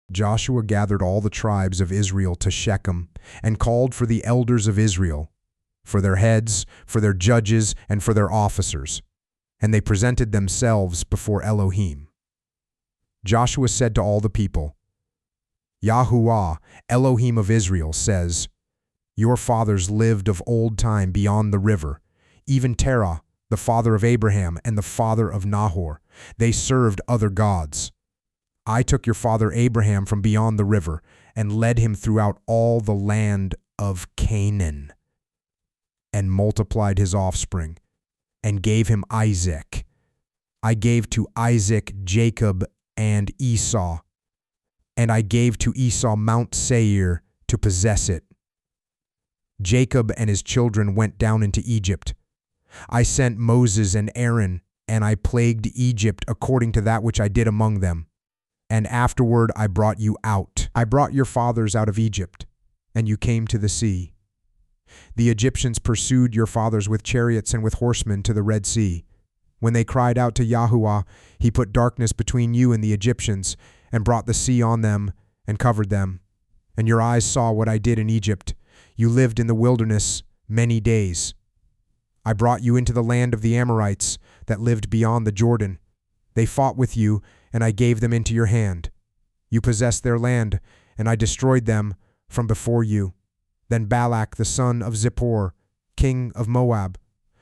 Joshua gathered all the tribes of Israel to Shechem and called for the elders of Israel, for their heads, for their judges, and for their officers, and they presented themselves before Elohim. Joshua said to all the people, Yahuwah, Elohim of Israel, says, Your fathers lived of old time beyond the river, even Terah, the father of Abraham and the father of Nahor. They served other gods. I took your father Abraham from beyond the river and led him throughout all the land of Canaan, and multiplied his offspring, and gave him Isaac. I gave to Isaac Jacob and Esau, and I gave to Esau Mount Seir to possess it. Jacob and his children went down into Egypt. I sent Moses and Aaron, and I plagued Egypt according to that which I did among them. And afterward I brought you out. I brought your fathers out of Egypt, and you came to the sea. The Egyptians pursued your fathers with chariots and with horsemen to the Red Sea. When they cried out to Yahuwah, he put darkness between you and the Egyptians, and brought the sea on them, and covered them. And your eyes saw what I did in Egypt. You lived in the wilderness many days. I brought you into the land of the Amorites that lived beyond the Jordan. They fought with you, and I gave them into your hand. You possessed their land, and I destroyed them from before you. Then Balak the son of Zippor, king of Moab,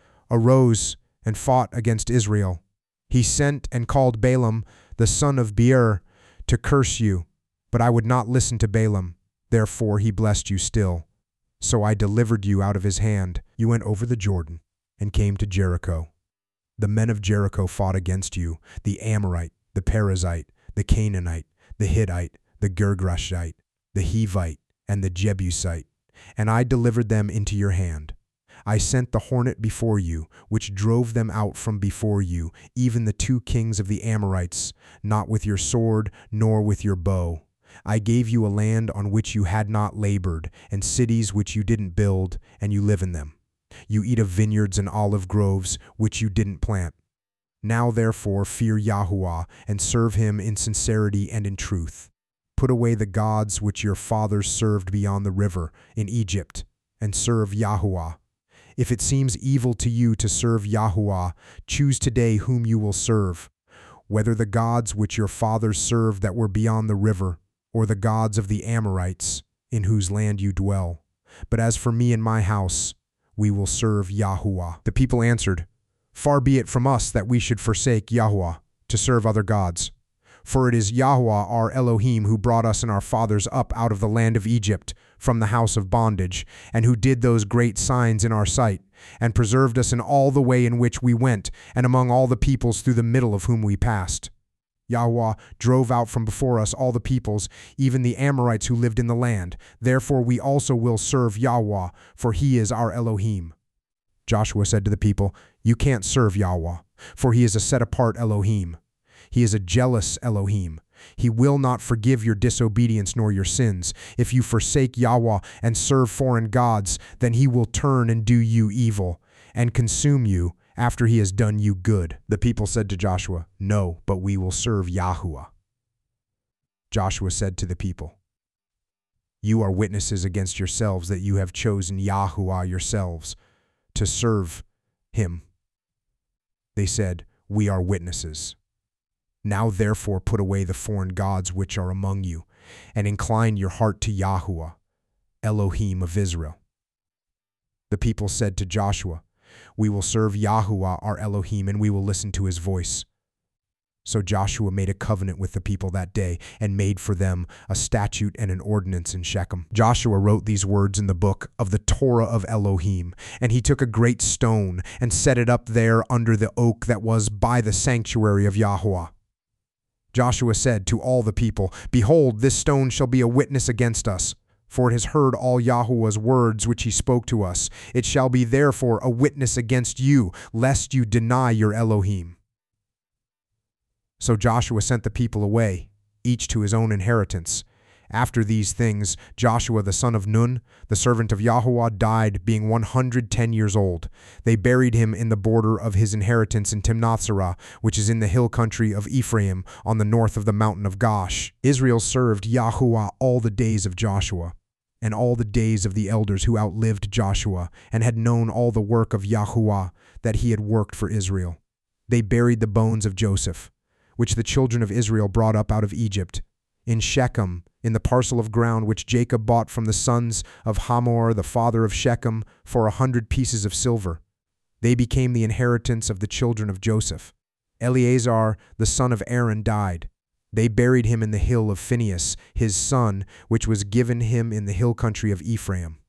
arose and fought against Israel. He sent and called Balaam the son of Beor to curse you, but I would not listen to Balaam. Therefore he blessed you still. So I delivered you out of his hand. You went over the Jordan and came to Jericho. The men of Jericho fought against you, the Amorite, the Perizzite, the Canaanite, the Hittite, the Girgashite, the Hivite, and the Jebusite, and I delivered them into your hand. I sent the hornet before you, which drove them out from before you, even the 2 kings of the Amorites, not with your sword, nor with your bow. I gave you a land on which you had not labored, and cities which you didn't build, and you live in them. You eat of vineyards and olive groves, which you didn't plant. Now therefore fear Yahuwah, and serve him in sincerity and in truth. Put away the gods which your fathers served beyond the river, in Egypt, and serve Yahuwah. If it seems evil to you to serve Yahuwah, choose today whom you will serve, whether the gods which your fathers served that were beyond the river, or the gods of the Amorites, in whose land you dwell. But as for me and my house, we will serve Yahuwah. The people answered, Far be it from us that we should forsake Yahuwah to serve other gods. For it is Yahuwah our Elohim who brought us and our fathers up out of the land of Egypt from the house of bondage, and who did those great signs in our sight, and preserved us in all the way in which we went, and among all the peoples through the middle of whom we passed. Yahuwah drove out from before us all the peoples, even the Amorites who lived in the land. Therefore we also will serve Yahuwah, for he is our Elohim. Joshua said to the people, You can't serve Yahuwah, for he is a set-apart Elohim. He is a jealous Elohim. He will not forgive your disobedience nor your sins. If you forsake Yahuwah and serve foreign gods, then he will turn and do you evil, and consume you after he has done you good. The people said to Joshua, No, but we will serve Yahuwah. Joshua said to the people, You are witnesses against yourselves that you have chosen Yahuwah yourselves to serve him. They said, We are witnesses. Now therefore put away the foreign gods which are among you, and incline your heart to Yahuwah, Elohim of Israel. The people said to Joshua, We will serve Yahuwah our Elohim, and we will listen to his voice. So Joshua made a covenant with the people that day, and made for them a statute and an ordinance in Shechem. Joshua wrote these words in the book of the Torah of Elohim, and he took a great stone and set it up there under the oak that was by the sanctuary of Yahuwah. Joshua said to all the people, Behold, this stone shall be a witness against us, for it has heard all Yahuwah's words which he spoke to us. It shall be therefore a witness against you, lest you deny your Elohim. So Joshua sent the people away, each to his own inheritance, After these things, Joshua the son of Nun, the servant of Yahweh, died, being 110 years old. They buried him in the border of his inheritance in Timnath-serah, which is in the hill country of Ephraim, on the north of the mountain of Gosh. Israel served Yahuwah all the days of Joshua, and all the days of the elders who outlived Joshua, and had known all the work of Yahuwah that he had worked for Israel. They buried the bones of Joseph, which the children of Israel brought up out of Egypt, in Shechem, in the parcel of ground which Jacob bought from the sons of Hamor, the father of Shechem, for 100 pieces of silver. They became the inheritance of the children of Joseph. Eleazar, the son of Aaron, died. They buried him in the hill of Phinehas, his son, which was given him in the hill country of Ephraim.